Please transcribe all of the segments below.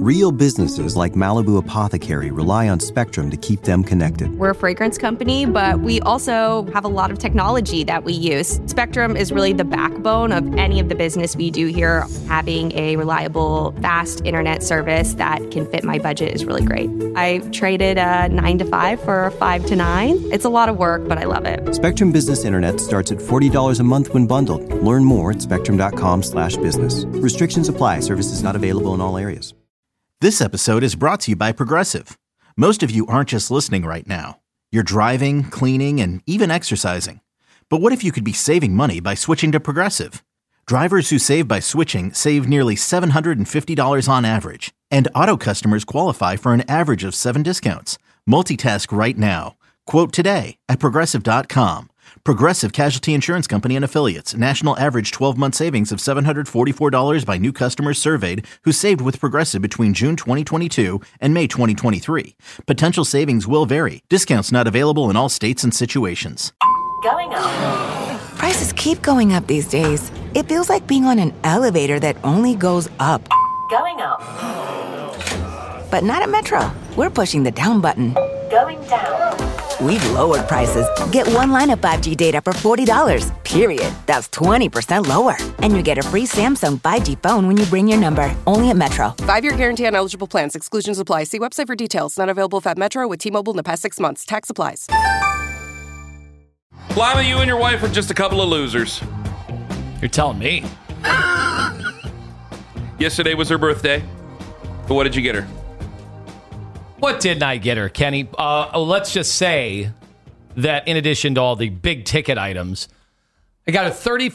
Real businesses like Malibu Apothecary rely on Spectrum to keep them connected. We're a fragrance company, but we also have a lot of technology that we use. Spectrum is really the backbone of any of the business we do here. Having a reliable, fast internet service that can fit my budget is really great. I traded a 9 to 5 for a 5 to 9. It's a lot of work, but I love it. Spectrum Business Internet starts at $40 a month when bundled. Learn more at spectrum.com/business. Restrictions apply. Services not available in all areas. This episode is brought to you by Progressive. Most of you aren't just listening right now. You're driving, cleaning, and even exercising. But what if you could be saving money by switching to Progressive? Drivers who save by switching save nearly $750 on average. And auto customers qualify for an average of 7 discounts. Multitask right now. Quote today at Progressive.com. Progressive Casualty Insurance Company and Affiliates. National average 12-month savings of $744 by new customers surveyed who saved with Progressive between June 2022 and May 2023. Potential savings will vary. Discounts not available in all states and situations. Going up. Prices keep going up these days. It feels like being on an elevator that only goes up. Going up. But not at Metro. We're pushing the down button. Going down. We've lowered prices. Get one line of 5G data for $40, period. That's 20% lower. And you get a free Samsung 5G phone when you bring your number. Only at Metro. 5-year guarantee on eligible plans. Exclusions apply. See website for details. Not available at Metro with T-Mobile in the past 6 months. Tax applies. Lima, you and your wife are just a couple of losers. You're telling me. Yesterday was her birthday. But what did you get her? What didn't I get her, Kenny? Let's just say that in addition to all the big ticket items, I got her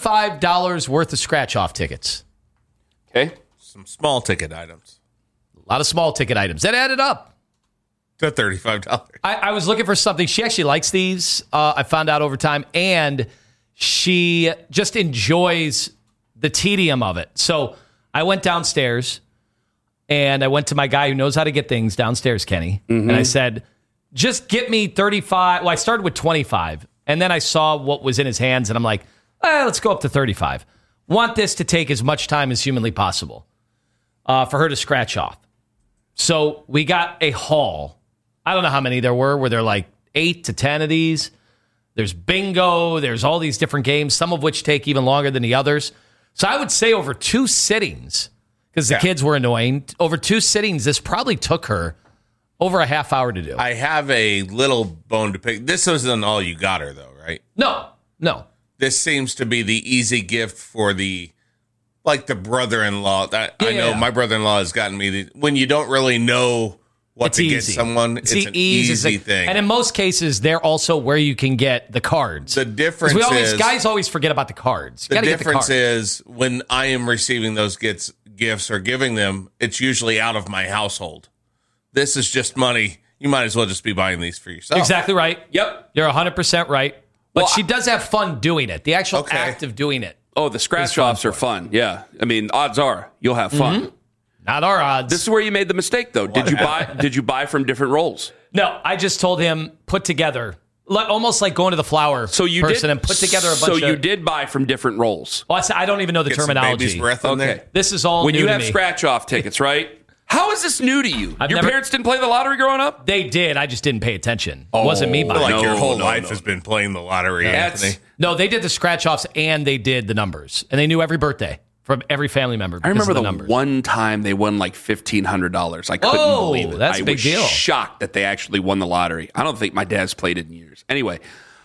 $35 worth of scratch-off tickets. Okay. Some small ticket items. A lot of small ticket items. That added up. To $35. I was looking for something. She actually likes these. I found out over time. And she just enjoys the tedium of it. So I went downstairs. And I went to my guy who knows how to get things downstairs, Kenny. Mm-hmm. And I said, just get me 35. Well, I started with 25. And then I saw what was in his hands. And I'm like, let's go up to 35. Want this to take as much time as humanly possible for her to scratch off. So we got a haul. I don't know how many there were. Were there like 8 to 10 of these? There's bingo. There's all these different games, some of which take even longer than the others. So I would say over 2 sittings, because the kids were annoying. Over 2 sittings, this probably took her over a half hour to do. I have a little bone to pick. This isn't all you got her, though, right? No. This seems to be the easy gift for the brother-in-law. I know my brother-in-law has gotten me when you don't really know what to get someone. It's an easy thing. And in most cases, they're also where you can get the cards. The difference is... Guys always forget about the cards. The difference is when I am receiving those gifts or giving them, it's usually out of my household. This is just money. You might as well just be buying these for yourself. Exactly right. Yep. You're 100% right. But she does have fun doing it. The actual act of doing it. Oh, the scratch-offs are fun. Yeah. I mean, odds are you'll have fun. Mm-hmm. Not our odds. This is where you made the mistake, though. Did you buy from different rolls? No, I just told him put together, almost like going to the flower person and put together a bunch of... So you did buy from different rolls. Well, I don't even know the terminology. Baby's breath in there. This is all when new you to have me. Scratch-off tickets, right? How is this new to you? Your parents didn't play the lottery growing up? They did. I just didn't pay attention. It wasn't me buying. Your whole life has been playing the lottery, Anthony. No, they did the scratch-offs and they did the numbers. And they knew every birthday from every family member. I remember the numbers. one time they won like $1,500. I couldn't believe it. That's a big deal. I was shocked that they actually won the lottery. I don't think my dad's played it in years. Anyway,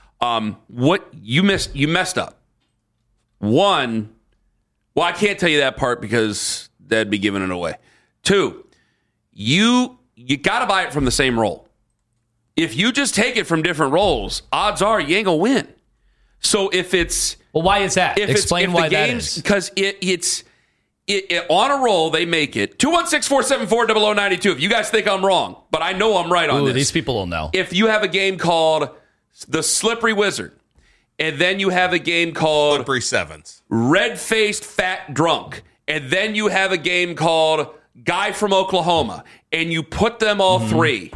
what you messed up. One, well, I can't tell you that part because that'd be giving it away. 2, you got to buy it from the same roll. If you just take it from different rolls, odds are you ain't gonna win. So if it's why is that? Explain why that is. Because it's on a roll, they make it 216-474-0092. If you guys think I'm wrong, but I know I'm right on this. These people will know. If you have a game called the Slippery Wizard, and then you have a game called Slippery Sevens, Red-Faced Fat Drunk, and then you have a game called Guy from Oklahoma, and you put them all three.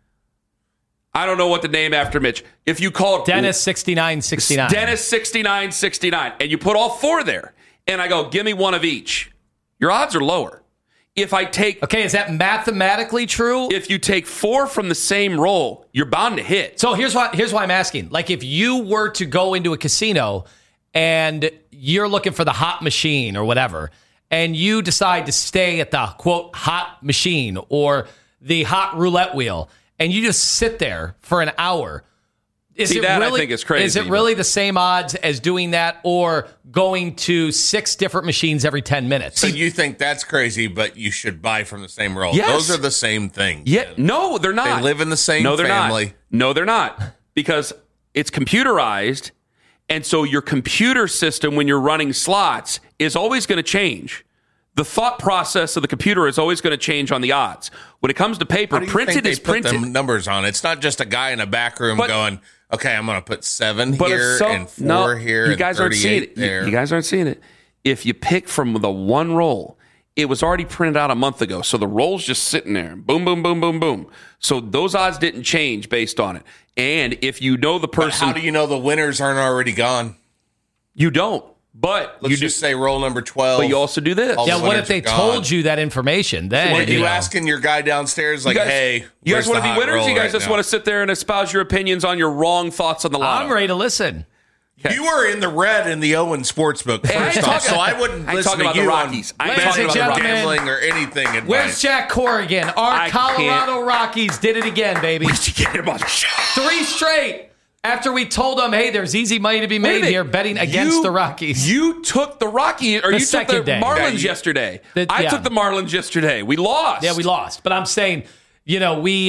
I don't know what the name after Mitch. If you called Dennis 6969. Dennis 6969, and you put all 4 there, and I go, give me one of each. Your odds are lower. if I take... Okay, is that mathematically true? If you take 4 from the same roll, you're bound to hit. So here's why I'm asking. Like, if you were to go into a casino and you're looking for the hot machine or whatever, and you decide to stay at the, quote, hot machine or the hot roulette wheel, and you just sit there for an hour... I think is crazy. Is it really the same odds as doing that or going to 6 different machines every 10 minutes? So you think that's crazy, but you should buy from the same roll. Yes. Those are the same things. Yeah, no, they're not. They live in the same family. No, they're not. Because it's computerized, and so your computer system, when you're running slots, is always going to change. The thought process of the computer is always going to change on the odds. When it comes to paper, printed is printed. Put the numbers on. It's not just a guy in a back room going, okay, I'm going to put 7 here and 4 here. You guys aren't seeing it. You guys aren't seeing it. If you pick from the one roll, it was already printed out a month ago. So the roll's just sitting there. Boom, boom, boom, boom, boom. So those odds didn't change based on it. And if you know the person... But how do you know the winners aren't already gone? You don't. But let's just say roll number 12. But you also do this. Yeah, what if they told you that information? Then what are you asking your guy downstairs? Like, hey, you guys want to be winners? You guys just want to sit there and espouse your opinions on your wrong thoughts on the lotto? I'm ready to listen. Okay. You were in the red in the Owen Sportsbook first off, so I wouldn't listen to you Rockies. on gambling or anything. Advice. Where's Jack Corrigan? Our Colorado Rockies did it again, baby. We should get him on the show. 3 straight. After we told them, hey, there's easy money to be made here betting against the Rockies. You took the Rockies, or you took the Marlins yesterday. I took the Marlins yesterday. We lost. Yeah, we lost. But I'm saying, we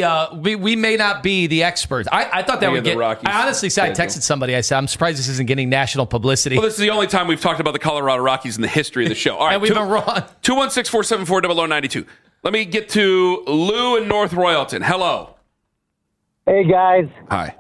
may not be the experts. I thought that would get... I honestly said, I texted somebody, I said, I'm surprised this isn't getting national publicity. Well, this is the only time we've talked about the Colorado Rockies in the history of the show. All right, and we've been wrong. 216-474-0092. Let me get to Lou in North Royalton. Hello. Hey, guys. Hi.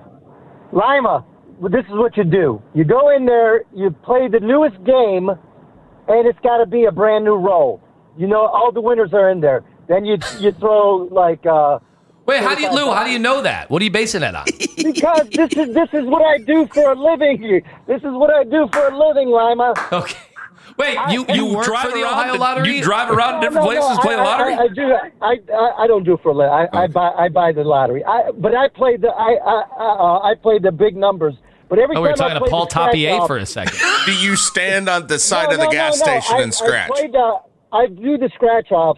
Lima, this is what you do. You go in there, you play the newest game, and it's got to be a brand new roll. All the winners are in there. Then you throw like. Wait, how do you know that? What are you basing that on? Because this is what I do for a living. This is what I do for a living, Lima. Okay. Wait, you work for the Ohio Lottery? You drive around different places, play the lottery? I do. I don't do it for a living. I buy the lottery. But I play the big numbers. But every time we were talking to Paul Tapier for a second. Do you stand on the side of the gas station and scratch? I do the scratch offs.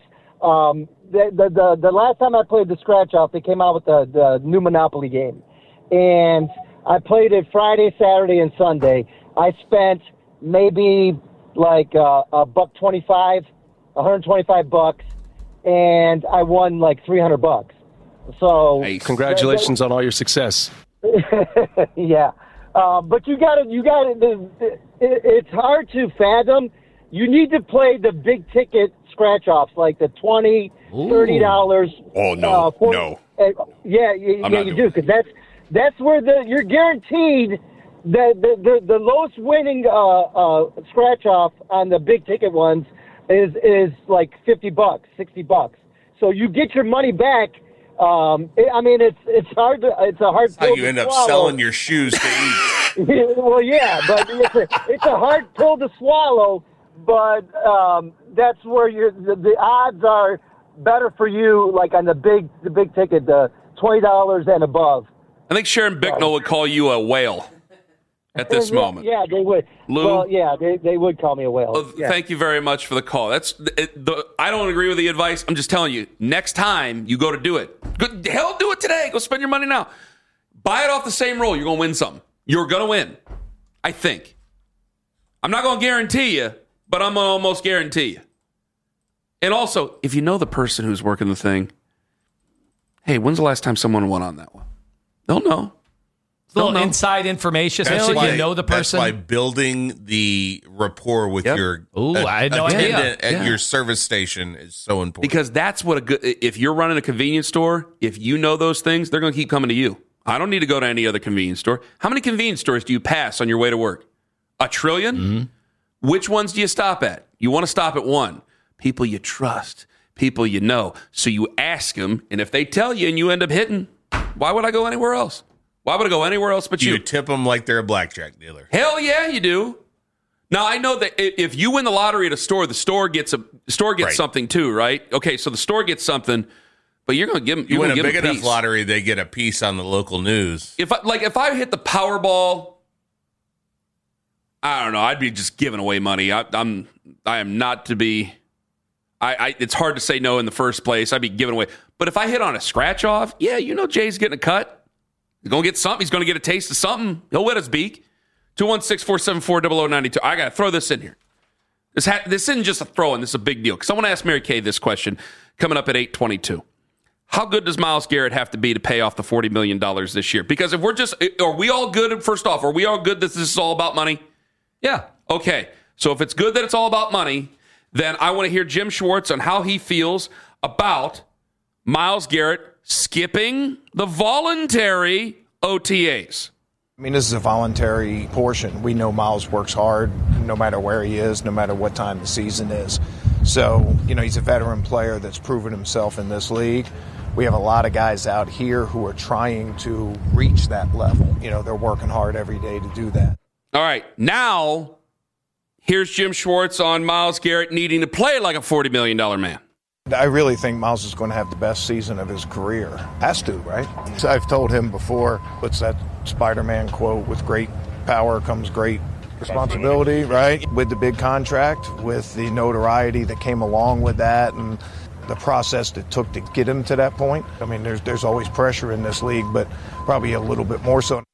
The last time I played the scratch off, they came out with the new Monopoly game, and I played it Friday, Saturday, and Sunday. I spent maybe like $125, $125, and I won like $300. So congratulations on all your success. Yeah, but you got it. It's hard to fathom. You need to play the big ticket scratch offs, like the $20, $30. Oh no, no. Yeah, you do, because that's where you're guaranteed. The lowest winning scratch off on the big ticket ones is like $50, $60. So you get your money back. It's hard. It's a hard. That's how you end up selling your shoes to eat. Well, yeah, but it's a hard pill to swallow. But that's where the odds are better for you, like on the big ticket, the $20 and above. I think Sharon Bicknell would call you a whale at this moment. Yeah, they would. Lou? Well, yeah, they would call me a whale. Well, yeah. Thank you very much for the call. I don't agree with the advice. I'm just telling you, next time you go to do it, hell, do it today. Go spend your money now. Buy it off the same roll. You're going to win something. You're going to win, I think. I'm not going to guarantee you, but I'm going to almost guarantee you. And also, if you know the person who's working the thing, hey, when's the last time someone won on that one? They'll know. Little inside information, especially if you know the person. That's by building the rapport with your I had no idea. At your service station is so important. Because that's what if you're running a convenience store, if you know those things, they're going to keep coming to you. I don't need to go to any other convenience store. How many convenience stores do you pass on your way to work? 1 trillion? Mm-hmm. Which ones do you stop at? You want to stop at one. People you trust, people you know. So you ask them, and if they tell you and you end up hitting, why would I go anywhere else? Why would I go anywhere else but you? You tip them like they're a blackjack dealer. Hell yeah, you do. Now, I know that if you win the lottery at a store, the store gets something too, right? Okay, so the store gets something, but you're going to give them. You win a big enough lottery, they get a piece on the local news. If I hit the Powerball, I don't know. I'd be just giving away money. I am not to be. It's hard to say no in the first place. I'd be giving away. But if I hit on a scratch off, yeah, Jay's getting a cut. He's going to get something. He's going to get a taste of something. He'll wet his beak. 216-474-0092. I got to throw this in here. This isn't just a throw-in. This is a big deal. Because I want to ask Mary Kay this question coming up at 8:22. How good does Myles Garrett have to be to pay off the $40 million this year? Because if are we all good? First off, are we all good that this is all about money? Yeah. Okay. So if it's good that it's all about money, then I want to hear Jim Schwartz on how he feels about Myles Garrett skipping the voluntary OTAs. I mean, this is a voluntary portion. We know Myles works hard no matter where he is, no matter what time the season is. So, he's a veteran player that's proven himself in this league. We have a lot of guys out here who are trying to reach that level. They're working hard every day to do that. All right. Now, here's Jim Schwartz on Myles Garrett needing to play like a $40 million man. I really think Myles is going to have the best season of his career. Has to, right? I've told him before, what's that Spider-Man quote, with great power comes great responsibility, right? With the big contract, with the notoriety that came along with that, and the process that took to get him to that point. I mean, there's always pressure in this league, but probably a little bit more so.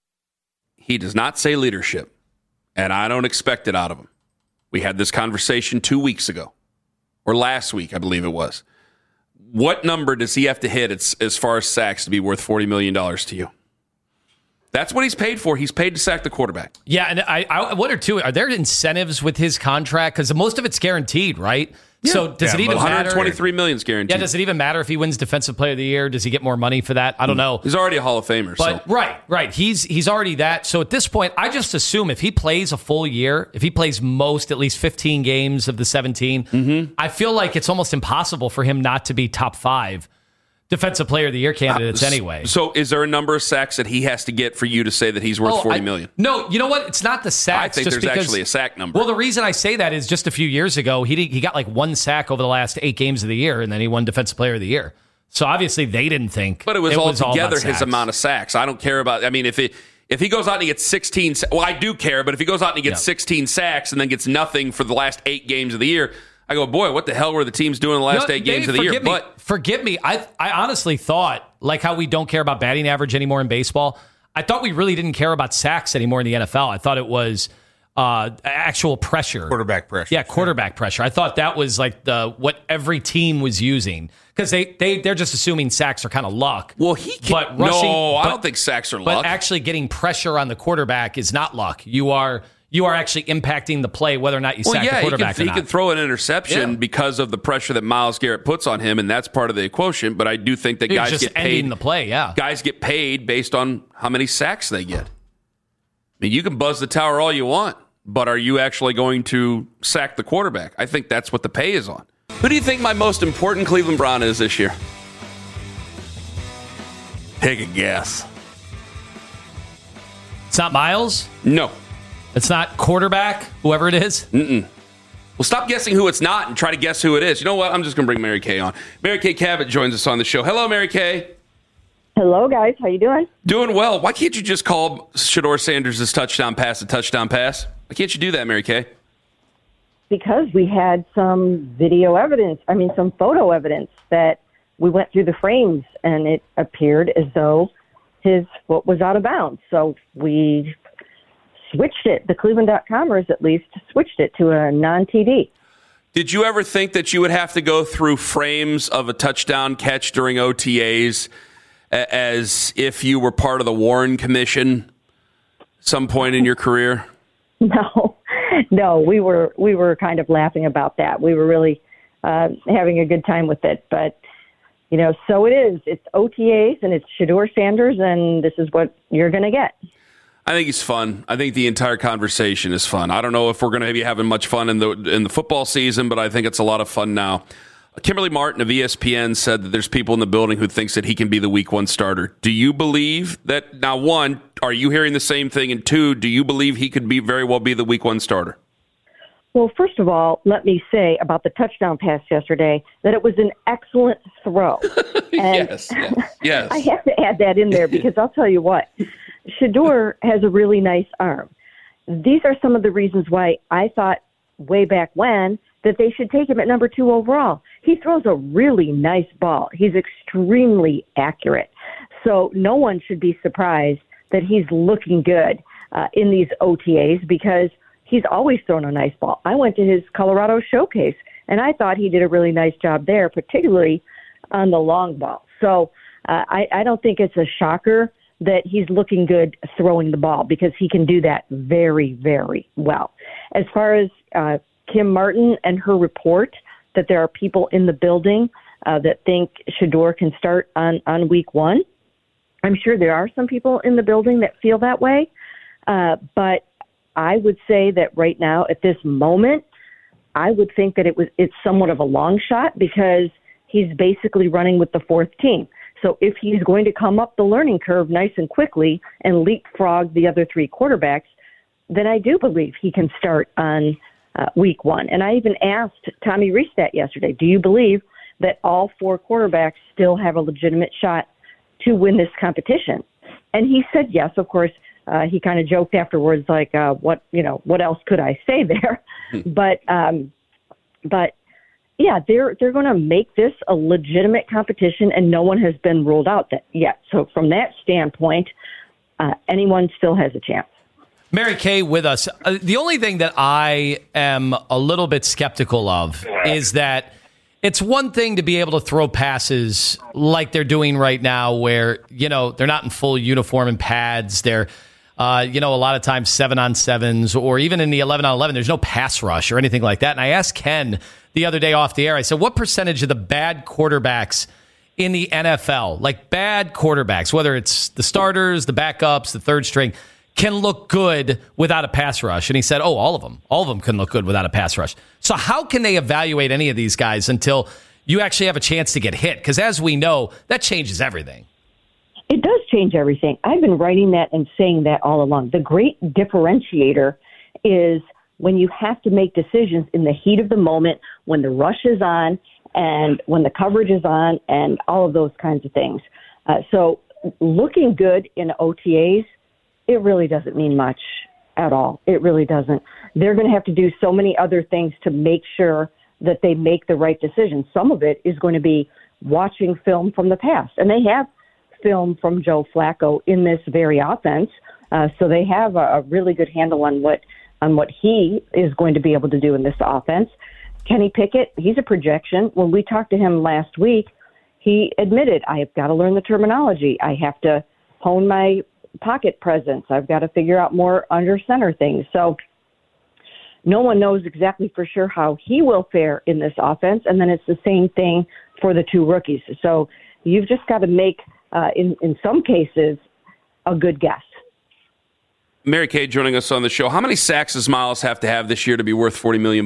He does not say leadership, and I don't expect it out of him. We had this conversation 2 weeks ago. Or last week, I believe it was. What number does he have to hit as far as sacks to be worth $40 million to you? That's what he's paid for. He's paid to sack the quarterback. Yeah, and I wonder, too, are there incentives with his contract? Because most of it's guaranteed, right? Yeah. So does it even matter? $123 million is guaranteed. Yeah, does it even matter if he wins Defensive Player of the Year? Does he get more money for that? I don't know. He's already a Hall of Famer. But right. He's already that. So at this point, I just assume if he plays a full year, if he plays at least 15 games of the 17, I feel like it's almost impossible for him not to be top 5 Defensive Player of the Year candidates anyway. So is there a number of sacks that he has to get for you to say that he's worth $40 million? No, you know what? It's not the sacks. I think there's actually a sack number. Well, the reason I say that is just a few years ago, he got like 1 sack over the last 8 games of the year, and then he won Defensive Player of the Year. So obviously they didn't think. But it was altogether his amount of sacks. I don't care about. I mean, if he goes out and he gets 16, well, I do care. But if he goes out and he gets 16 sacks and then gets nothing for the last 8 games of the year, I go, boy, what the hell were the teams doing the last 8 games of the year? Forgive me. I honestly thought, like how we don't care about batting average anymore in baseball, I thought we really didn't care about sacks anymore in the NFL. I thought it was actual pressure. Quarterback pressure. Yeah, quarterback pressure. I thought that was like what every team was using. Because they're just assuming sacks are kind of luck. Well, I don't think sacks are luck. But actually getting pressure on the quarterback is not luck. You are actually impacting the play, whether or not you sack the quarterback or not. He can throw an interception because of the pressure that Myles Garrett puts on him, and that's part of the quotient. But I do think that guys get paid. Ending the play, yeah. Guys get paid based on how many sacks they get. I mean, you can buzz the tower all you want, but are you actually going to sack the quarterback? I think that's what the pay is on. Who do you think my most important Cleveland Brown is this year? Take a guess. It's not Myles? No. It's not quarterback, whoever it is? Mm-mm. Well, stop guessing who it's not and try to guess who it is. You know what? I'm just going to bring Mary Kay on. Mary Kay Cabot joins us on the show. Hello, Mary Kay. Hello, guys. How you doing? Doing well. Why can't you just call Shedeur Sanders' touchdown pass a touchdown pass? Why can't you do that, Mary Kay? Because we had some some photo evidence that we went through the frames, and it appeared as though his foot was out of bounds. So we switched it. The Cleveland.comers, at least, switched it to a non-TD. Did you ever think that you would have to go through frames of a touchdown catch during OTAs as if you were part of the Warren Commission some point in your career? No, we were kind of laughing about that. We were really having a good time with it. But, so it is. It's OTAs, and it's Shedeur Sanders, and this is what you're going to get. I think he's fun. I think the entire conversation is fun. I don't know if we're going to be having much fun in the football season, but I think it's a lot of fun now. Kimberly Martin of ESPN said that there's people in the building who thinks that he can be the week 1 starter. Do you believe that? Now, 1, are you hearing the same thing? And 2, do you believe he could very well be the week 1 starter? Well, first of all, let me say about the touchdown pass yesterday that it was an excellent throw. And yes. I have to add that in there because I'll tell you what, Shedeur has a really nice arm. These are some of the reasons why I thought way back when that they should take him at number 2 overall. He throws a really nice ball. He's extremely accurate. So no one should be surprised that he's looking good in these OTAs because he's always thrown a nice ball. I went to his Colorado showcase, and I thought he did a really nice job there, particularly on the long ball. So I don't think it's a shocker that he's looking good throwing the ball because he can do that very, very well. As far as Kim Martin and her report that there are people in the building that think Shedeur can start on week 1, I'm sure there are some people in the building that feel that way, but I would say that right now, at this moment, I would think that it's somewhat of a long shot because he's basically running with the 4th team. So if he's going to come up the learning curve nice and quickly and leapfrog the other 3 quarterbacks, then I do believe he can start on week 1. And I even asked Tommy Reestat yesterday, do you believe that all 4 quarterbacks still have a legitimate shot to win this competition? And he said yes, of course. He kind of joked afterwards, like, what else could I say there? But yeah, they're going to make this a legitimate competition, and no one has been ruled out yet. So from that standpoint, anyone still has a chance. Mary Kay with us. The only thing that I am a little bit skeptical of is that it's one thing to be able to throw passes like they're doing right now where, they're not in full uniform and pads. They're, a lot of times 7-on-7s or even in the 11-on-11, there's no pass rush or anything like that. And I asked Ken the other day off the air, I said, what percentage of the bad quarterbacks in the NFL, like bad quarterbacks, whether it's the starters, the backups, the third string, can look good without a pass rush? And he said, all of them. All of them can look good without a pass rush. So how can they evaluate any of these guys until you actually have a chance to get hit? Because as we know, that changes everything. It does change everything. I've been writing that and saying that all along. The great differentiator is when you have to make decisions in the heat of the moment, when the rush is on and when the coverage is on and all of those kinds of things. So looking good in OTAs, it really doesn't mean much at all. It really doesn't. They're going to have to do so many other things to make sure that they make the right decision. Some of it is going to be watching film from the past. And they have film from Joe Flacco in this very offense. So they have a really good handle on what he is going to be able to do in this offense. Kenny Pickett, he's a projection. When we talked to him last week, he admitted, I have got to learn the terminology. I have to hone my pocket presence. I've got to figure out more under center things. So no one knows exactly for sure how he will fare in this offense. And then it's the same thing for the 2 rookies. So you've just got to make, in some cases, a good guess. Mary Kay joining us on the show. How many sacks does Miles have to have this year to be worth $40 million?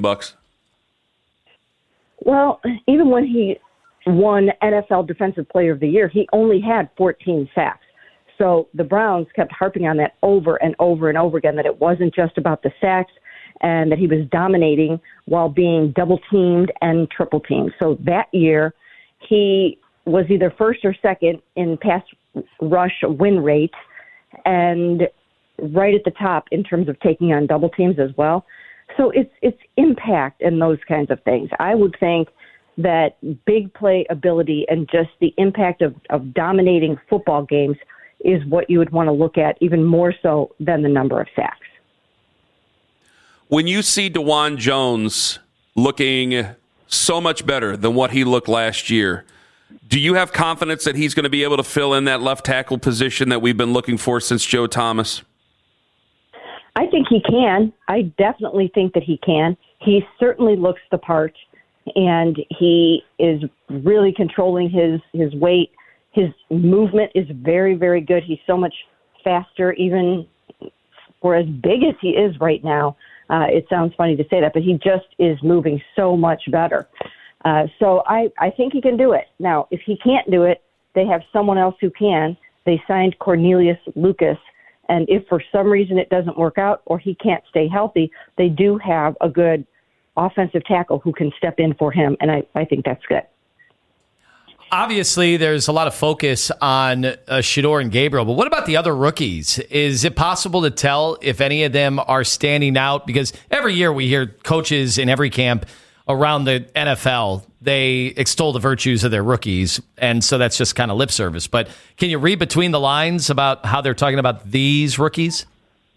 Well, even when he won NFL Defensive Player of the Year, he only had 14 sacks. So the Browns kept harping on that over and over and over again, that it wasn't just about the sacks and that he was dominating while being double-teamed and triple-teamed. So that year, he was either first or second in pass rush win rate and right at the top in terms of taking on double teams as well. So it's impact and those kinds of things. I would think that big play ability and just the impact of dominating football games is what you would want to look at even more so than the number of sacks. When you see DeJuan Jones looking so much better than what he looked last year, do you have confidence that he's going to be able to fill in that left tackle position that we've been looking for since Joe Thomas? I think he can. I definitely think that he can. He certainly looks the part, and he is really controlling his weight. His movement is very, very good. He's so much faster, even for as big as he is right now. It sounds funny to say that, but he just is moving so much better. So I think he can do it. Now, if he can't do it, they have someone else who can. They signed Cornelius Lucas, and if for some reason it doesn't work out or he can't stay healthy, they do have a good offensive tackle who can step in for him, and I think that's good. Obviously, there's a lot of focus on Shedeur and Gabriel, but what about the other rookies? Is it possible to tell if any of them are standing out? Because every year we hear coaches in every camp around the NFL, they extol the virtues of their rookies, and so that's just kind of lip service. But can you read between the lines about how they're talking about these rookies?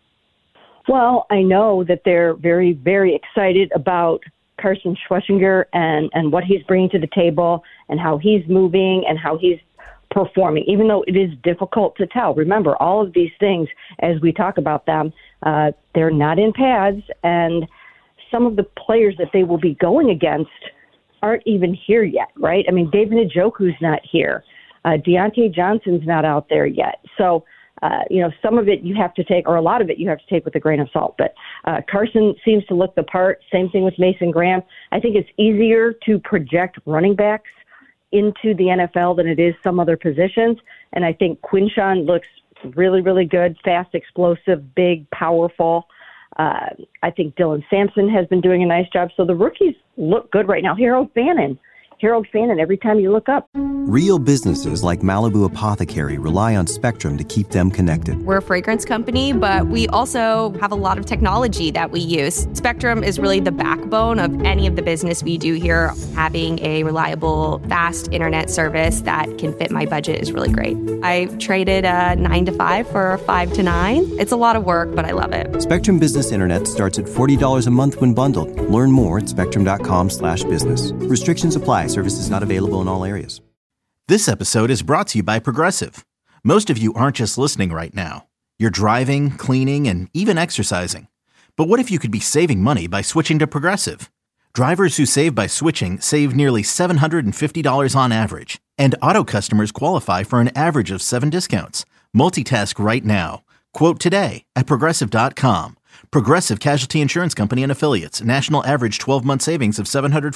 Well, I know that they're very, very excited about Carson Schwarzenegger and what he's bringing to the table and how he's moving and how he's performing, even though it is difficult to tell. Remember, all of these things, as we talk about them, they're not in pads, and some of the players that they will be going against aren't even here yet, right? I mean, David Njoku's not here. Deontay Johnson's not out there yet. So, some of it you have to take, or a lot of it you have to take with a grain of salt. But Carson seems to look the part. Same thing with Mason Graham. I think it's easier to project running backs into the NFL than it is some other positions. And I think Quinshawn looks really, really good, fast, explosive, big, powerful. I think Dylan Sampson has been doing a nice job. So the rookies look good right now. Harold Fannin, every time you look up. Real businesses like Malibu Apothecary rely on Spectrum to keep them connected. We're a fragrance company, but we also have a lot of technology that we use. Spectrum is really the backbone of any of the business we do here. Having a reliable, fast internet service that can fit my budget is really great. I traded a 9 to 5 for a 5 to 9. It's a lot of work, but I love it. Spectrum Business Internet starts at $40 a month when bundled. Learn more at spectrum.com/business. Restrictions apply. Services not available in all areas. This episode is brought to you by Progressive. Most of you aren't just listening right now. You're driving, cleaning, and even exercising. But what if you could be saving money by switching to Progressive? Drivers who save by switching save nearly $750 on average. And auto customers qualify for an average of 7 discounts. Multitask right now. Quote today at Progressive.com. Progressive Casualty Insurance Company and Affiliates. National average 12-month savings of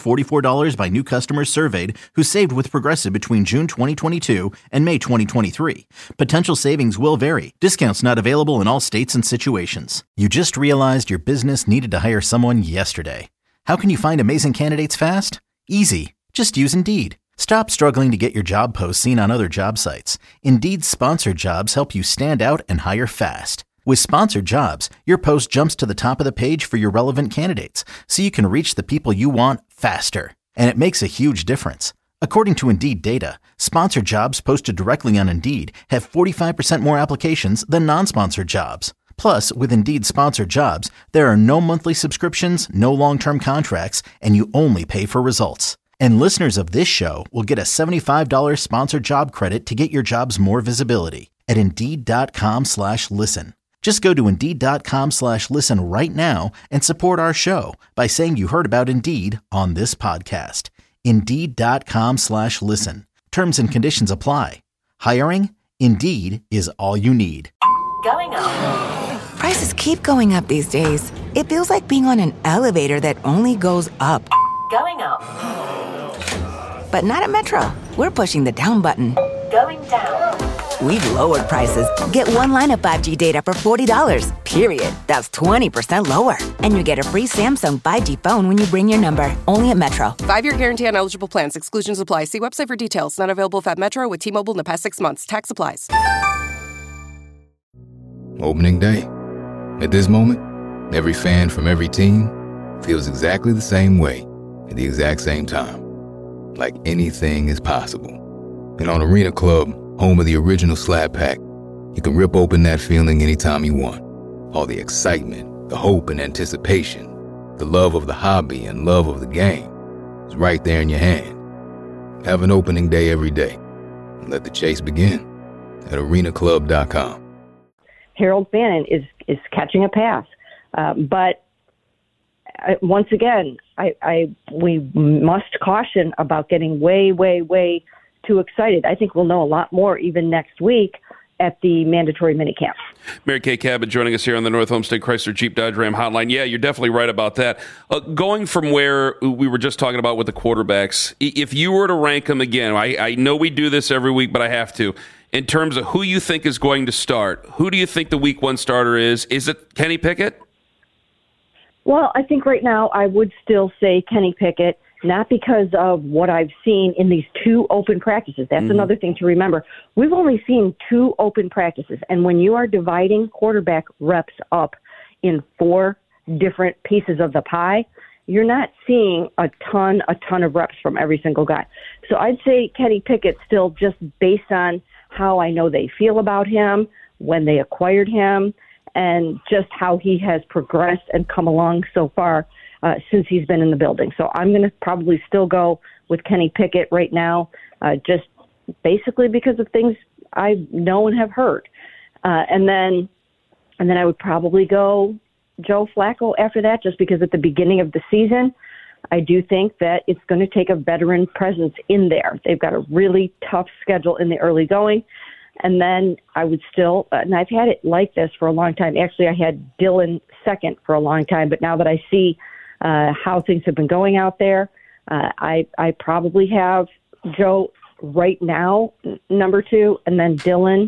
$744 by new customers surveyed who saved with Progressive between June 2022 and May 2023. Potential savings will vary. Discounts not available in all states and situations. You just realized your business needed to hire someone yesterday. How can you find amazing candidates fast? Easy. Just use Indeed. Stop struggling to get your job posts seen on other job sites. Indeed's sponsored jobs help you stand out and hire fast. With sponsored jobs, your post jumps to the top of the page for your relevant candidates, so you can reach the people you want faster. And it makes a huge difference. According to Indeed data, sponsored jobs posted directly on Indeed have 45% more applications than non-sponsored jobs. Plus, with Indeed sponsored jobs, there are no monthly subscriptions, no long-term contracts, and you only pay for results. And listeners of this show will get a $75 sponsored job credit to get your jobs more visibility at Indeed.com/listen. Just go to Indeed.com/listen right now and support our show by saying you heard about Indeed on this podcast. Indeed.com/listen. Terms and conditions apply. Hiring? Indeed is all you need. Going up. Prices keep going up these days. It feels like being on an elevator that only goes up. Going up. But not at Metro. We're pushing the down button. Going down. We've lowered prices. Get one line of 5G data for $40, period. That's 20% lower. And you get a free Samsung 5G phone when you bring your number. Only at Metro. 5-year guarantee on eligible plans. Exclusions apply. See website for details. Not available at Metro with T-Mobile in the past 6 months. Tax applies. Opening day. At this moment, every fan from every team feels exactly the same way at the exact same time. Like anything is possible. And on Arena Club, home of the original Slab Pack, you can rip open that feeling anytime you want. All the excitement, the hope and anticipation, the love of the hobby and love of the game is right there in your hand. Have an opening day every day. And let the chase begin at arenaclub.com. Harold Fannin is catching a pass. But once again, we must caution about getting way, way, way too excited. I think we'll know a lot more even next week at the mandatory minicamp. Mary Kay Cabot joining us here on the North Homestead Chrysler Jeep Dodge Ram Hotline. Yeah, you're definitely right about that. Going from where we were just talking about with the quarterbacks, if you were to rank them again, I know we do this every week, but I have to. In terms of who you think is going to start, who do you think the week 1 starter is? Is it Kenny Pickett? Well, I think right now I would still say Kenny Pickett, not because of what I've seen in these 2 open practices. That's another thing to remember. We've only seen 2 open practices, and when you are dividing quarterback reps up in 4 different pieces of the pie, you're not seeing a ton of reps from every single guy. So I'd say Kenny Pickett still, just based on how I know they feel about him, when they acquired him, and just how he has progressed and come along so far since he's been in the building. So I'm going to probably still go with Kenny Pickett right now, just basically because of things I know and have heard. And then I would probably go Joe Flacco after that, just because at the beginning of the season, I do think that it's going to take a veteran presence in there. They've got a really tough schedule in the early going. And then I would still, and I've had it like this for a long time. Actually, I had Dylan second for a long time, but now that I see how things have been going out there, I probably have Joe right now, number 2, and then Dylan,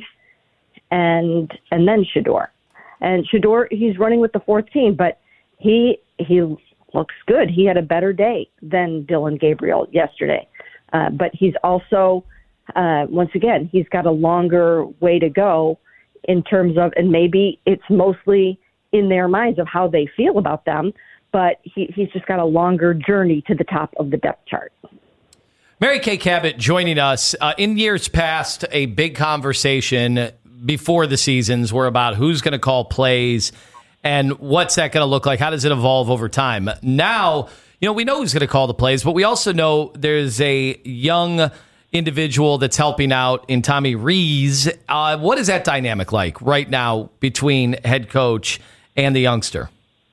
and then Shedeur. And Shedeur, he's running with the 4th team, but he looks good. He had a better day than Dylan Gabriel yesterday. But he's also, once again, he's got a longer way to go in terms of, and maybe it's mostly in their minds of how they feel about them, but he's just got a longer journey to the top of the depth chart. Mary Kay Cabot joining us. In years past, a big conversation before the seasons were about who's going to call plays and what's that going to look like? How does it evolve over time? Now, we know who's going to call the plays, but we also know there's a young individual that's helping out in Tommy Rees. What is that dynamic like right now between head coach and the youngster?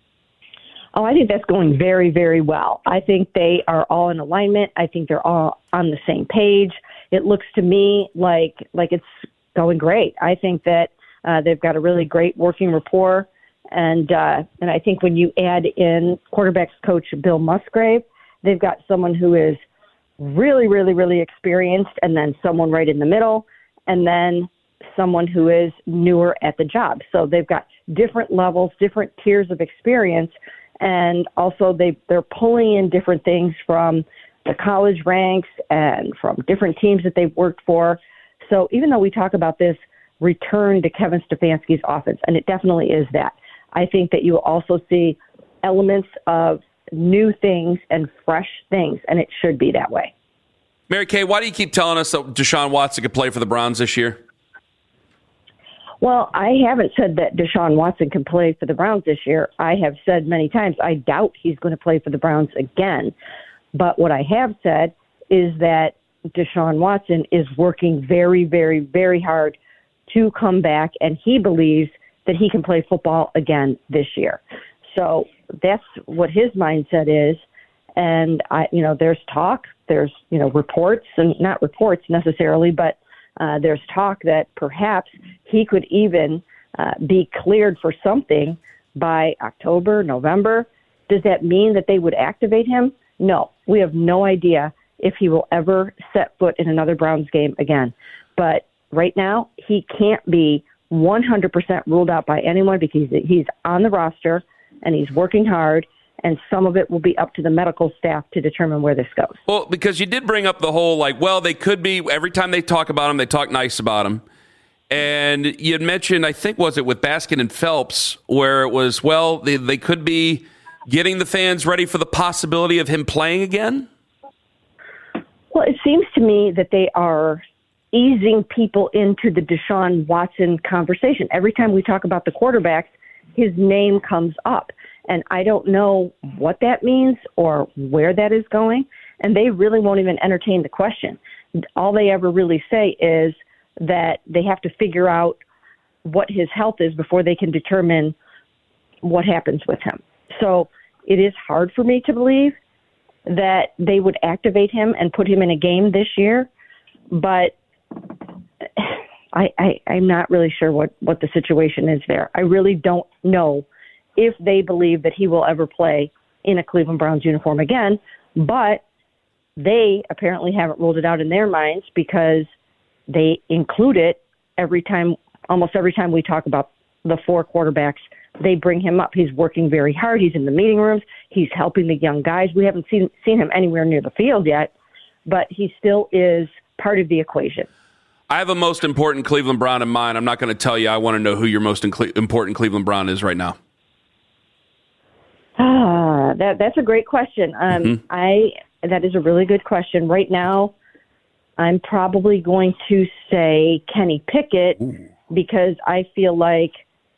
Oh, I think that's going very, very well. I think they are all in alignment. I think they're all on the same page. It looks to me like it's going great. I think that they've got a really great working rapport. And I think when you add in quarterbacks coach Bill Musgrave, they've got someone who is really, really, really experienced, and then someone right in the middle, and then someone who is newer at the job. So they've got different levels, different tiers of experience, and also they're pulling in different things from the college ranks and from different teams that they've worked for. So even though we talk about this return to Kevin Stefanski's offense, and it definitely is that, I think that you will also see elements of new things and fresh things, and it should be that way. Mary Kay, why do you keep telling us that Deshaun Watson could play for the Browns this year? Well, I haven't said that Deshaun Watson can play for the Browns this year. I have said many times I doubt he's going to play for the Browns again. But what I have said is that Deshaun Watson is working very, very, very hard to come back, and he believes that he can play football again this year. So that's what his mindset is. And there's talk, there's, reports, and not reports necessarily, but there's talk that perhaps he could even be cleared for something by October, November. Does that mean that they would activate him? No, we have no idea if he will ever set foot in another Browns game again. But right now, he can't be 100% ruled out by anyone because he's on the roster and he's working hard, and some of it will be up to the medical staff to determine where this goes. Well, because you did bring up the whole, they could be, every time they talk about him, they talk nice about him. And you had mentioned, I think, was it with Baskin and Phelps, where it was, they could be getting the fans ready for the possibility of him playing again? Well, it seems to me that they are easing people into the Deshaun Watson conversation. Every time we talk about the quarterbacks, his name comes up. And I don't know what that means or where that is going. And they really won't even entertain the question. All they ever really say is that they have to figure out what his health is before they can determine what happens with him. So it is hard for me to believe that they would activate him and put him in a game this year. But I'm not really sure what the situation is there. I really don't know if they believe that he will ever play in a Cleveland Browns uniform again, but they apparently haven't ruled it out in their minds because they include it almost every time we talk about the 4 quarterbacks they bring him up. He's working very hard. He's in the meeting rooms. He's helping the young guys. We haven't seen him anywhere near the field yet, but he still is part of the equation. I have a most important Cleveland Brown in mind. I'm not going to tell you. I want to know who your most important Cleveland Brown is right now. That's a great question. That is a really good question. Right now, I'm probably going to say Kenny Pickett because I feel like,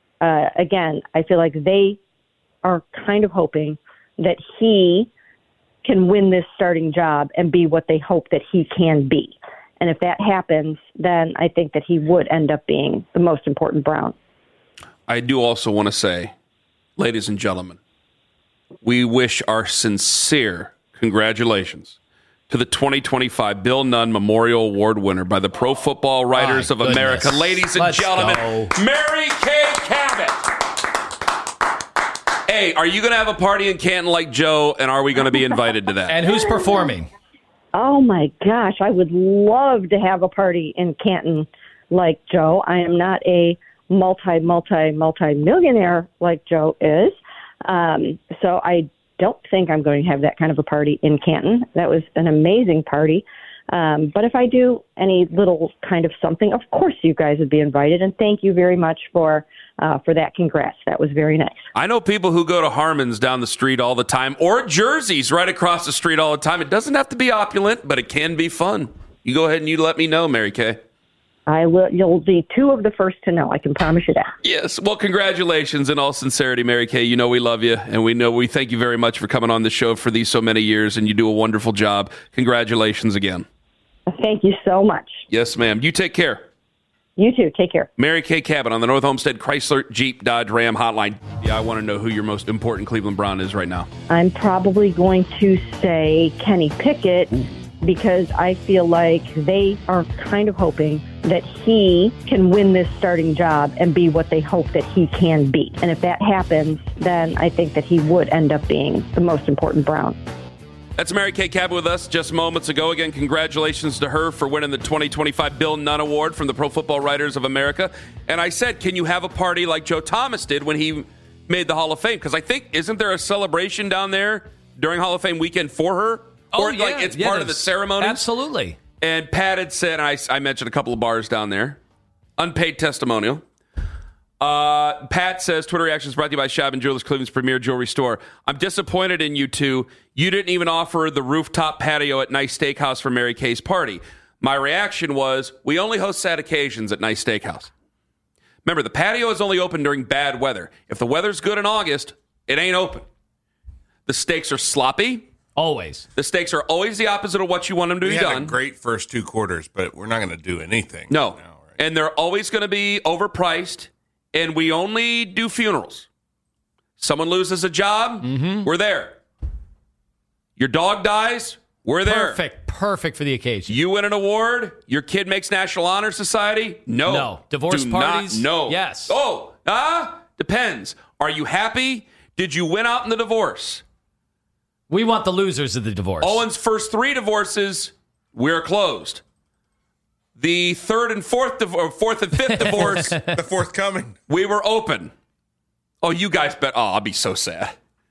they are kind of hoping that he can win this starting job and be what they hope that he can be. And if that happens, then I think that he would end up being the most important Brown. I do also want to say, ladies and gentlemen, we wish our sincere congratulations to the 2025 Bill Nunn Memorial Award winner by the Pro Football Writers of America. Ladies and gentlemen, Mary Kay Cabot. Hey, are you going to have a party in Canton like Joe, and are we going to be invited to that? And who's performing? Oh, my gosh. I would love to have a party in Canton like Joe. I am not a multi-millionaire like Joe is. So I don't think I'm going to have that kind of a party in Canton. That was an amazing party. But if I do any little kind of something, of course you guys would be invited. And thank you very much for that. Congrats. That was very nice. I know people who go to Harmon's down the street all the time, or Jersey's right across the street all the time. It doesn't have to be opulent, but it can be fun. You go ahead and you let me know, Mary Kay. I will. You'll be two of the first to know. I can promise you that. Yes. Well, congratulations in all sincerity, Mary Kay. You know we love you, and we thank you very much for coming on the show for these so many years, and you do a wonderful job. Congratulations again. Thank you so much. Yes, ma'am. You take care. You too. Take care. Mary Kay Cabot on the North Homestead Chrysler Jeep Dodge Ram hotline. Yeah, I want to know who your most important Cleveland Brown is right now. I'm probably going to say Kenny Pickett because I feel like they are kind of hoping that he can win this starting job and be what they hope that he can be. And if that happens, then I think that he would end up being the most important Brown. That's Mary Kay Cabot with us just moments ago. Again, congratulations to her for winning the 2025 Bill Nunn Award from the Pro Football Writers of America. And I said, can you have a party like Joe Thomas did when he made the Hall of Fame? Because I think, isn't there a celebration down there during Hall of Fame weekend for her? Or like it's part of the ceremony? Absolutely. And Pat had said, I mentioned a couple of bars down there, unpaid testimonial. Pat says, Twitter reactions brought to you by Schaub & Jewelers, Cleveland's premier jewelry store. I'm disappointed in you two. You didn't even offer the rooftop patio at Nice Steakhouse for Mary Kay's party. My reaction was, we only host sad occasions at Nice Steakhouse. Remember, the patio is only open during bad weather. If the weather's good in August, it ain't open. The steaks are sloppy. Always. The steaks are always the opposite of what you want them to be done. We had a great first two quarters, but we're not going to do anything. No. Now, right? And they're always going to be overpriced. And we only do funerals. Someone loses a job, we're there. Your dog dies, we're there. Perfect for the occasion. You win an award, your kid makes National Honor Society? No. Divorce parties? No. Yes. Depends. Are you happy? Did you win out in the divorce? We want the losers of the divorce. Owen's first 3 divorces, we're closed. The third and fourth and fifth divorce, the forthcoming, we were open. Oh, you guys bet. Oh, I'll be so sad.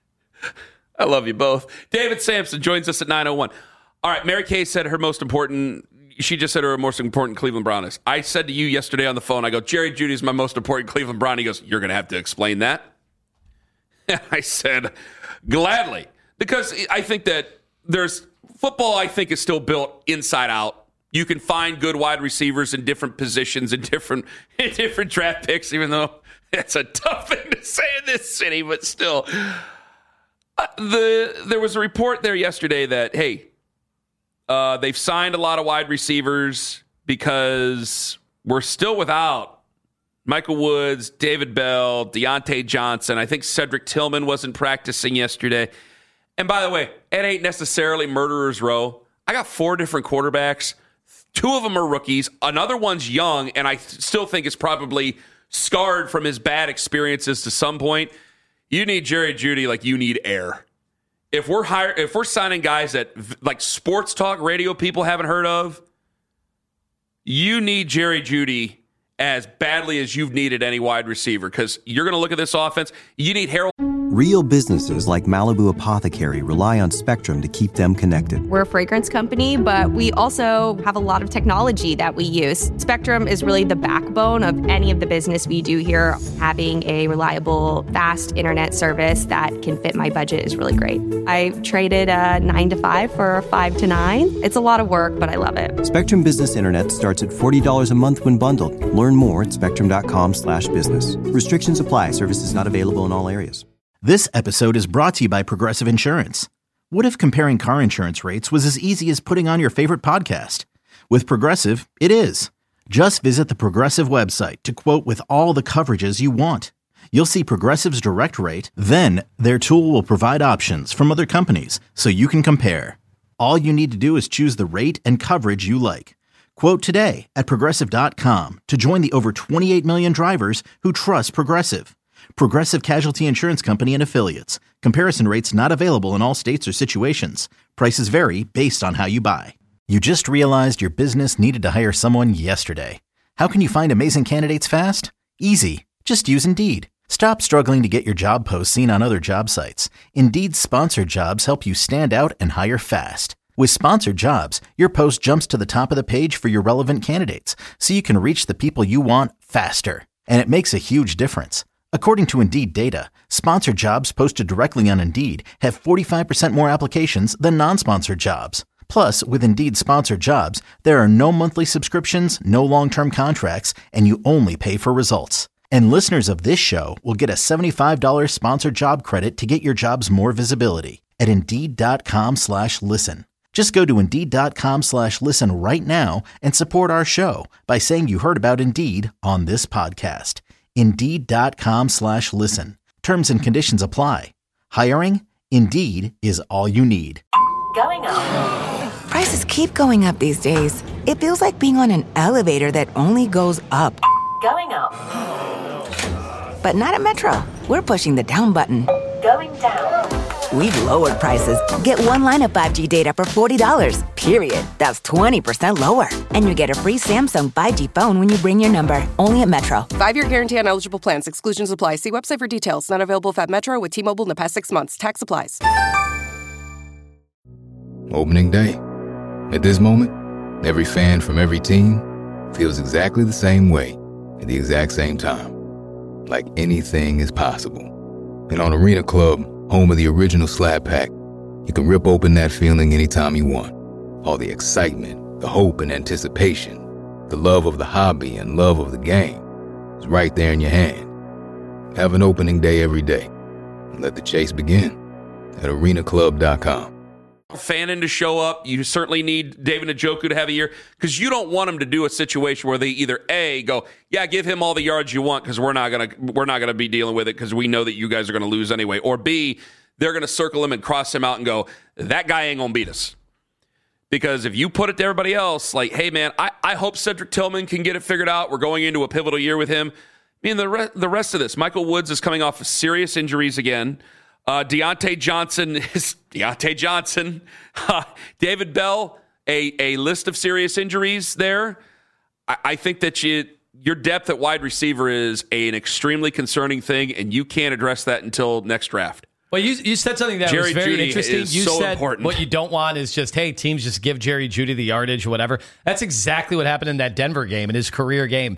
I love you both. David Sampson joins us at 9:01. All right, Mary Kay said her most important. She just said her most important Cleveland Brown is. I said to you yesterday on the phone, I go, Jerry Jeudy is my most important Cleveland Brown. He goes, you're going to have to explain that. And I said, gladly, because I think that there's football. I think is still built inside out. You can find good wide receivers in different positions and different draft picks, even though it's a tough thing to say in this city, but still. There was a report there yesterday that, hey, they've signed a lot of wide receivers because we're still without Michael Woods, David Bell, Deontay Johnson. I think Cedric Tillman wasn't practicing yesterday. And by the way, it ain't necessarily murderer's row. I got 4 different quarterbacks. 2 of them are rookies. Another one's young, and I still think is probably scarred from his bad experiences to some point. You need Jerry Jeudy like you need air. If we're signing guys that like sports talk radio people haven't heard of, you need Jerry Jeudy as badly as you've needed any wide receiver, because you're going to look at this offense. You need Harold. Real businesses like Malibu Apothecary rely on Spectrum to keep them connected. We're a fragrance company, but we also have a lot of technology that we use. Spectrum is really the backbone of any of the business we do here. Having a reliable, fast internet service that can fit my budget is really great. I traded a 9 to 5 for a 5 to 9. It's a lot of work, but I love it. Spectrum Business Internet starts at $40 a month when bundled. Learn more at spectrum.com/business. Restrictions apply. Services not available in all areas. This episode is brought to you by Progressive Insurance. What if comparing car insurance rates was as easy as putting on your favorite podcast? With Progressive, it is. Just visit the Progressive website to quote with all the coverages you want. You'll see Progressive's direct rate, then their tool will provide options from other companies so you can compare. All you need to do is choose the rate and coverage you like. Quote today at Progressive.com to join the over 28 million drivers who trust Progressive. Progressive Casualty Insurance Company and Affiliates. Comparison rates not available in all states or situations. Prices vary based on how you buy. You just realized your business needed to hire someone yesterday. How can you find amazing candidates fast? Easy. Just use Indeed. Stop struggling to get your job posts seen on other job sites. Indeed's sponsored jobs help you stand out and hire fast. With sponsored jobs, your post jumps to the top of the page for your relevant candidates, so you can reach the people you want faster. And it makes a huge difference. According to Indeed data, sponsored jobs posted directly on Indeed have 45% more applications than non-sponsored jobs. Plus, with Indeed sponsored jobs, there are no monthly subscriptions, no long-term contracts, and you only pay for results. And listeners of this show will get a $75 sponsored job credit to get your jobs more visibility at Indeed.com/listen. Just go to Indeed.com/listen right now and support our show by saying you heard about Indeed on this podcast. Indeed.com/listen. Terms and conditions apply. Hiring? Indeed is all you need. Going up. Prices keep going up these days. It feels like being on an elevator that only goes up. Going up. But not at Metro. We're pushing the down button. Going down. We've lowered prices. Get one line of 5G data for $40, period. That's 20% lower. And you get a free Samsung 5G phone when you bring your number. Only at Metro. 5-year guarantee on eligible plans. Exclusions apply. See website for details. Not available if at Metro with T-Mobile in the past 6 months. Tax applies. Opening day. At this moment, every fan from every team feels exactly the same way at the exact same time. Like anything is possible. And on Arena Club, home of the original Slab Pack, you can rip open that feeling anytime you want. All the excitement, the hope and anticipation, the love of the hobby and love of the game is right there in your hand. Have an opening day every day and let the chase begin at arenaclub.com. Fannin to show up. You certainly need David Njoku to have a year, because you don't want him to do a situation where they either A, go, yeah, give him all the yards you want because we're not gonna be dealing with it because we know that you guys are gonna lose anyway, or B, they're gonna circle him and cross him out and go, that guy ain't gonna beat us. Because if you put it to everybody else, like, hey man, I hope Cedric Tillman can get it figured out. We're going into a pivotal year with him. I mean, the rest of this, Michael Woods is coming off of serious injuries again. Deontay Johnson is Deontay Johnson. David Bell, a list of serious injuries there. I think that your depth at wide receiver is an extremely concerning thing, and you can't address that until next draft. Well, you said something that Jerry was very Jeudy interesting. is You so said important. What you don't want is just, hey, teams just give Jerry Jeudy the yardage or whatever. That's exactly what happened in that Denver game, in his career game.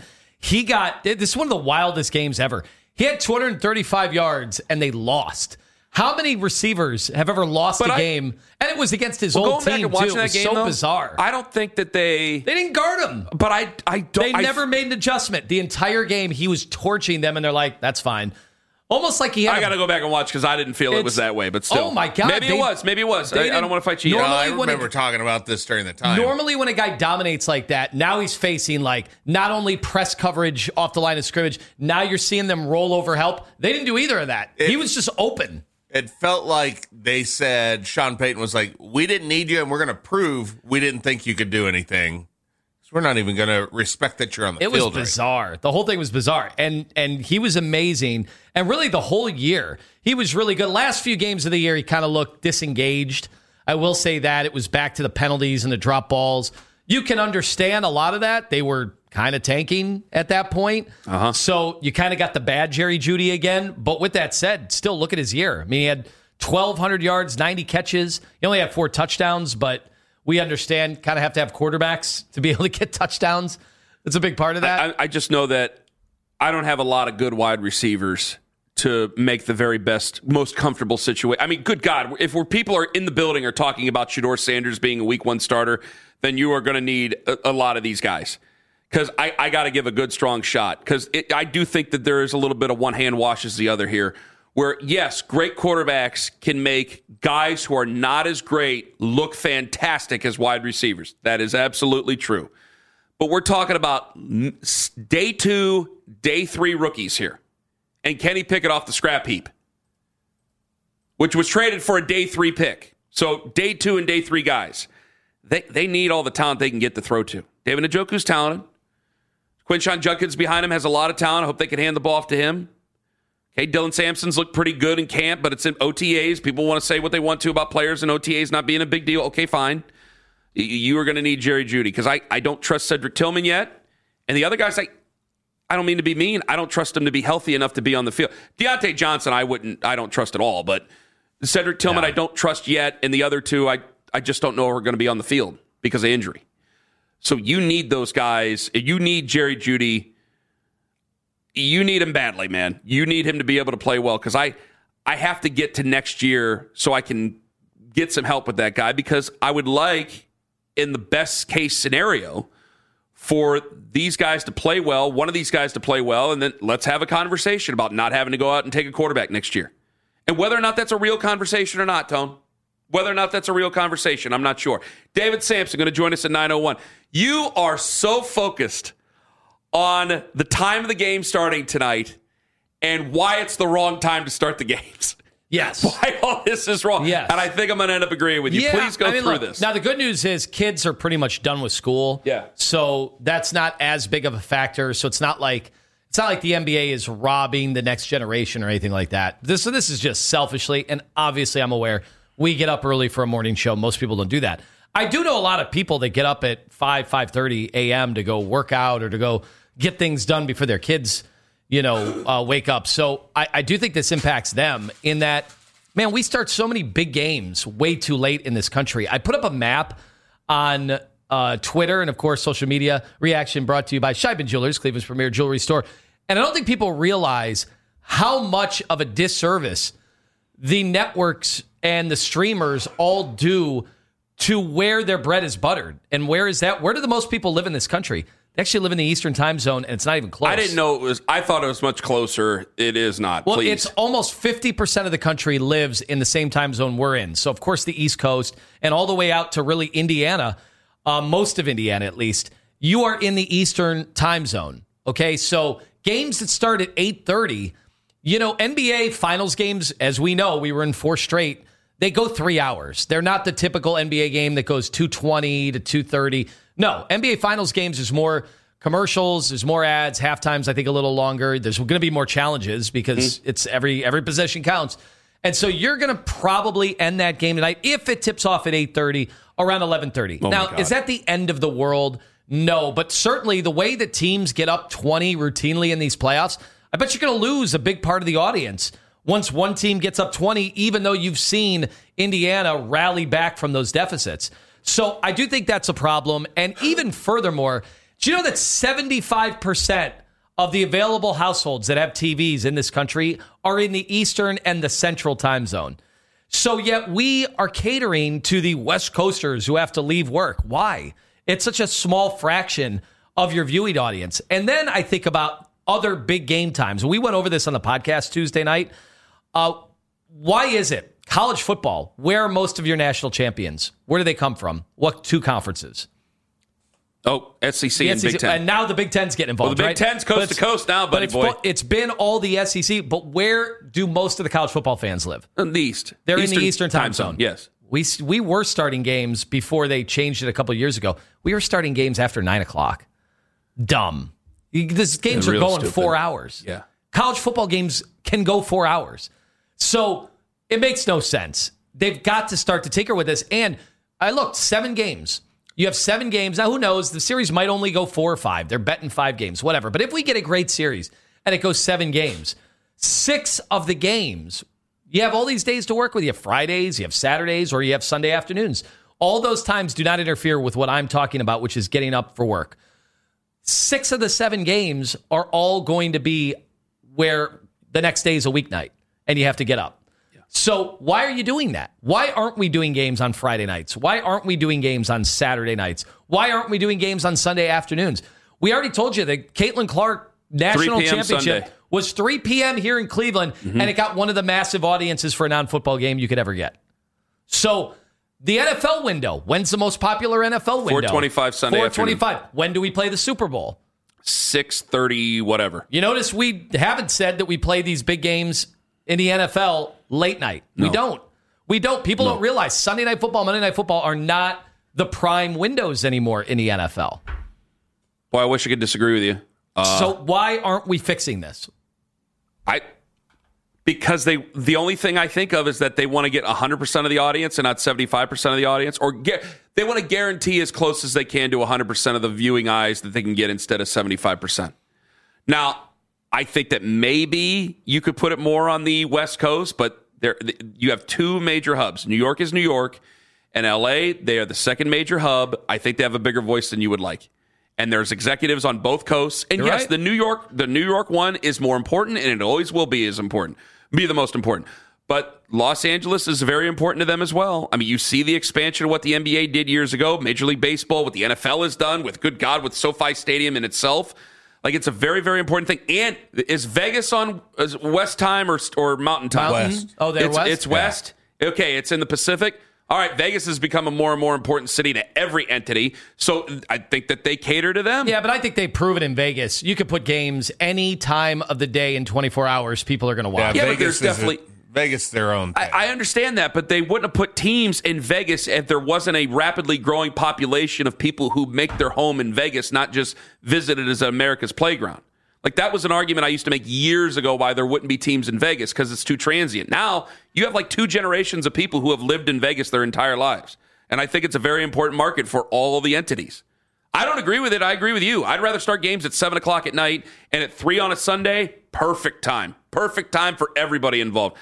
This is one of the wildest games ever. He had 235 yards, and they lost. How many receivers have ever lost a game? And it was against his old team, too. It was so bizarre. I don't think that they didn't guard him. But I don't. They never made an adjustment. The entire game, he was torching them, and they're like, that's fine. Almost like he had. I got to go back and watch because I didn't feel it was that way, but still. Oh, my God. Maybe it was. I don't want to fight you. I remember talking about this during the time. Normally, when a guy dominates like that, now he's facing like not only press coverage off the line of scrimmage, now you're seeing them roll over help. They didn't do either of that. He was just open. It felt like they said, Sean Payton was like, we didn't need you, and we're going to prove we didn't think you could do anything. So we're not even going to respect that you're on the field. It was bizarre. Right. The whole thing was bizarre. And he was amazing. And really the whole year, he was really good. Last few games of the year, he kind of looked disengaged. I will say that. It was back to the penalties and the drop balls. You can understand a lot of that. They were kind of tanking at that point. So you kind of got the bad Jerry Jeudy again. But with that said, still look at his year. I mean, he had 1,200 yards, 90 catches. He only had 4 touchdowns, but we understand kind of have to have quarterbacks to be able to get touchdowns. That's a big part of that. I just know that I don't have a lot of good wide receivers to make the very best, most comfortable situation. I mean, good God, if people are in the building are talking about Shedeur Sanders being a week 1 starter, then you are going to need a lot of these guys. Because I got to give a good, strong shot. Because I do think that there is a little bit of one hand washes the other here. Where, yes, great quarterbacks can make guys who are not as great look fantastic as wide receivers. That is absolutely true. But we're talking about day 2, day 3 rookies here. And Kenny Pickett off the scrap heap, which was traded for a day 3 pick. So day 2 and day 3 guys, they need all the talent they can get to throw to. David Njoku's talented. Quinshon Judkins behind him has a lot of talent. I hope they can hand the ball off to him. Okay, Dylan Sampson's looked pretty good in camp, but it's in OTAs. People want to say what they want to about players in OTAs not being a big deal. Okay, fine. You are going to need Jerry Jeudy because I don't trust Cedric Tillman yet. And the other guys, I don't mean to be mean. I don't trust him to be healthy enough to be on the field. Deontay Johnson, I don't trust at all. But Cedric Tillman, I don't trust yet. And the other two, I just don't know are going to be on the field because of injury. So you need those guys. You need Jerry Jeudy. You need him badly, man. You need him to be able to play well because I have to get to next year so I can get some help with that guy because I would like, in the best case scenario, for these guys to play well, one of these guys to play well, and then let's have a conversation about not having to go out and take a quarterback next year. And whether or not that's a real conversation or not, Tone, whether or not that's a real conversation, I'm not sure. David Sampson going to join us at 9:01. You are so focused on the time of the game starting tonight and why it's the wrong time to start the games. Yes. Why all this is wrong. Yes. And I think I'm going to end up agreeing with you. Yeah, Please go through this. Now, the good news is kids are pretty much done with school. Yeah. So that's not as big of a factor. So it's not like the NBA is robbing the next generation or anything like that. This is just selfishly, and obviously I'm aware we get up early for a morning show. Most people don't do that. I do know a lot of people that get up at 5:30 a.m. to go work out or to go get things done before their kids wake up. So I do think this impacts them in that, man, we start so many big games way too late in this country. I put up a map on Twitter and, of course, social media. Reaction brought to you by Scheibman Jewelers, Cleveland's premier jewelry store. And I don't think people realize how much of a disservice the networks and the streamers all do to where their bread is buttered. And where is that? Where do the most people live in this country? They actually live in the Eastern time zone, and it's not even close. I didn't know it was. I thought it was much closer. It is not. Well, please. It's almost 50% of the country lives in the same time zone we're in. So, of course, the East Coast and all the way out to really Indiana, most of Indiana at least, you are in the Eastern time zone. Okay, so games that start at 8:30, NBA Finals games, as we know, we were in 4 straight. They go 3 hours. They're not the typical NBA game that goes 2:20 to 2:30. No, NBA Finals games, there's more commercials, there's more ads, halftimes I think a little longer. There's going to be more challenges because it's every possession counts. And so you're going to probably end that game tonight, if it tips off at 8:30, around 11:30. Now, is that the end of the world? No, but certainly the way that teams get up 20 routinely in these playoffs, I bet you're going to lose a big part of the audience once one team gets up 20, even though you've seen Indiana rally back from those deficits. So I do think that's a problem. And even furthermore, do you know that 75% of the available households that have TVs in this country are in the Eastern and the Central time zone? So yet we are catering to the West Coasters who have to leave work. Why? It's such a small fraction of your viewing audience. And then I think about other big game times. We went over this on the podcast Tuesday night. Why is it? College football, where are most of your national champions? Where do they come from? What 2 conferences? Oh, SEC and Big Ten. And now the Big Ten's getting involved, well, the Big Ten's coast to coast now, buddy boy. It's been all the SEC, but where do most of the college football fans live? In the East. They're in the Eastern time zone. Yes. We were starting games before they changed it a couple of years ago. We were starting games after 9 o'clock. Dumb. These games are going stupid. 4 hours. Yeah. College football games can go 4 hours. So it makes no sense. They've got to start to tinker with this. And I looked, 7 games You have 7 games. Now, who knows? The series might only go 4 or 5. They're betting 5 games, whatever. But if we get a great series and it goes 7 games, 6 of the games, you have all these days to work with. You have Fridays, you have Saturdays, or you have Sunday afternoons. All those times do not interfere with what I'm talking about, which is getting up for work. 6 of the 7 games are all going to be where the next day is a weeknight and you have to get up. Yeah. So why are you doing that? Why aren't we doing games on Friday nights? Why aren't we doing games on Saturday nights? Why aren't we doing games on Sunday afternoons? We already told you that Caitlin Clark National Championship Sunday was 3 p.m. here in Cleveland, and it got one of the massive audiences for a non-football game you could ever get. So the NFL window, when's the most popular NFL window? 4:25 Sunday 4:25. afternoon. When do we play the Super Bowl? 6:30, whatever. You notice we haven't said that we play these big games in the NFL late night. No. We don't. People don't realize Sunday Night Football, Monday Night Football are not the prime windows anymore in the NFL. Boy, I wish I could disagree with you. So why aren't we fixing this? Because the only thing I think of is that they want to get 100% of the audience and not 75% of the audience, or they want to guarantee as close as they can to 100% of the viewing eyes that they can get instead of 75%. Now, I think that maybe you could put it more on the West Coast, but you have 2 major hubs. New York is New York, and LA, they are the second major hub. I think they have a bigger voice than you would like. And there's executives on both coasts. And yes, the New York one is more important, and it always will be the most important. But Los Angeles is very important to them as well. I mean, you see the expansion of what the NBA did years ago, Major League Baseball, what the NFL has done with, good God, with SoFi Stadium in itself. Like, it's a very, very important thing. And is Vegas on West time or Mountain time? West. Oh, they're West? It's West? Yeah. Okay, it's in the Pacific. All right, Vegas has become a more and more important city to every entity, so I think that they cater to them. Yeah, but I think they prove it in Vegas. You could put games any time of the day in 24 hours. People are going to watch. Yeah, Vegas but there's definitely Vegas their own thing. I understand that, but they wouldn't have put teams in Vegas if there wasn't a rapidly growing population of people who make their home in Vegas, not just visit it as America's playground. Like, that was an argument I used to make years ago why there wouldn't be teams in Vegas, because it's too transient. Now, you have like 2 generations of people who have lived in Vegas their entire lives. And I think it's a very important market for all of the entities. I don't agree with it. I agree with you. I'd rather start games at 7 o'clock at night and at 3 on a Sunday. Perfect time. Perfect time for everybody involved.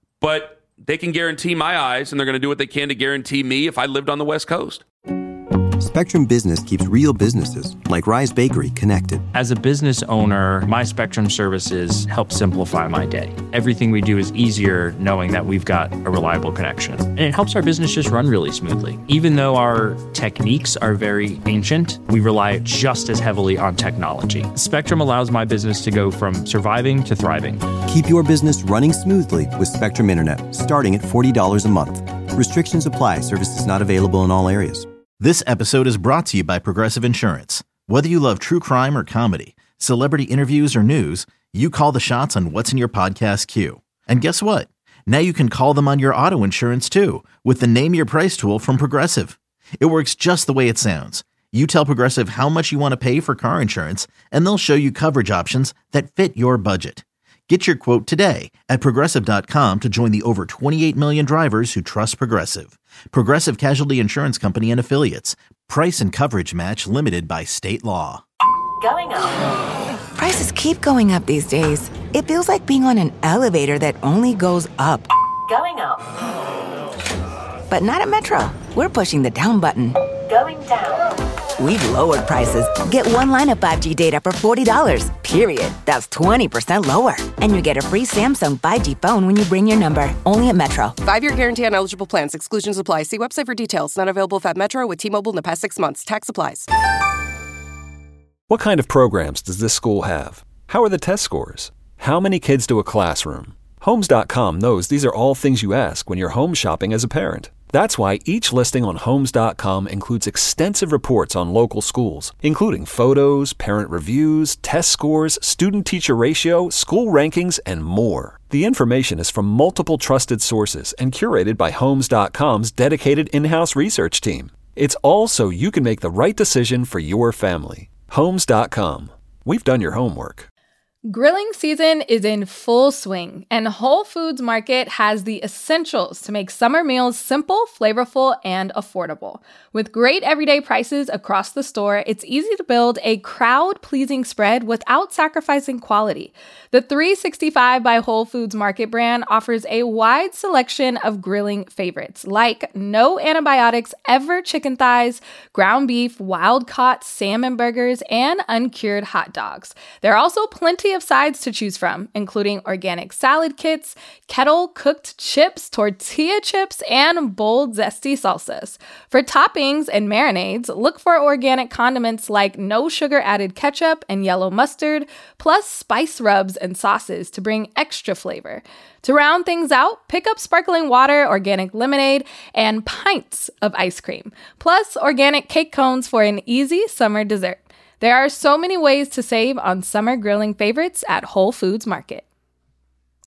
But they can guarantee my eyes, and they're going to do what they can to guarantee me if I lived on the West Coast. Spectrum Business keeps real businesses, like Rise Bakery, connected. As a business owner, my Spectrum services help simplify my day. Everything we do is easier knowing that we've got a reliable connection. And it helps our business just run really smoothly. Even though our techniques are very ancient, we rely just as heavily on technology. Spectrum allows my business to go from surviving to thriving. Keep your business running smoothly with Spectrum Internet, starting at $40 a month. Restrictions apply. Services not available in all areas. This episode is brought to you by Progressive Insurance. Whether you love true crime or comedy, celebrity interviews or news, you call the shots on what's in your podcast queue. And guess what? Now you can call them on your auto insurance too with the Name Your Price tool from Progressive. It works just the way it sounds. You tell Progressive how much you want to pay for car insurance, and they'll show you coverage options that fit your budget. Get your quote today at Progressive.com to join the over 28 million drivers who trust Progressive. Progressive Casualty Insurance Company and Affiliates. Price and coverage match limited by state law. Going up. Prices keep going up these days. It feels like being on an elevator that only goes up. Going up. But not at Metro. We're pushing the down button. Going down. We've lowered prices. Get 1 line of 5G data for $40, period. That's 20% lower. And you get a free Samsung 5G phone when you bring your number. Only at Metro. 5-year guarantee on eligible plans. Exclusions apply. See website for details. Not available if at Metro with T-Mobile in the past 6 months. Tax applies. What kind of programs does this school have? How are the test scores? How many kids do a classroom? Homes.com knows these are all things you ask when you're home shopping as a parent. That's why each listing on Homes.com includes extensive reports on local schools, including photos, parent reviews, test scores, student-teacher ratio, school rankings, and more. The information is from multiple trusted sources and curated by Homes.com's dedicated in-house research team. It's all so you can make the right decision for your family. Homes.com. We've done your homework. Grilling season is in full swing, and Whole Foods Market has the essentials to make summer meals simple, flavorful, and affordable. With great everyday prices across the store, it's easy to build a crowd-pleasing spread without sacrificing quality. The 365 by Whole Foods Market brand offers a wide selection of grilling favorites, like no antibiotics ever chicken thighs, ground beef, wild-caught salmon burgers, and uncured hot dogs. There are also plenty of sides to choose from, including organic salad kits, kettle-cooked chips, tortilla chips, and bold, zesty salsas. For toppings and marinades, look for organic condiments like no sugar-added ketchup and yellow mustard, plus spice rubs and sauces to bring extra flavor. To round things out, pick up sparkling water, organic lemonade, and pints of ice cream, plus organic cake cones for an easy summer dessert. There are so many ways to save on summer grilling favorites at Whole Foods Market.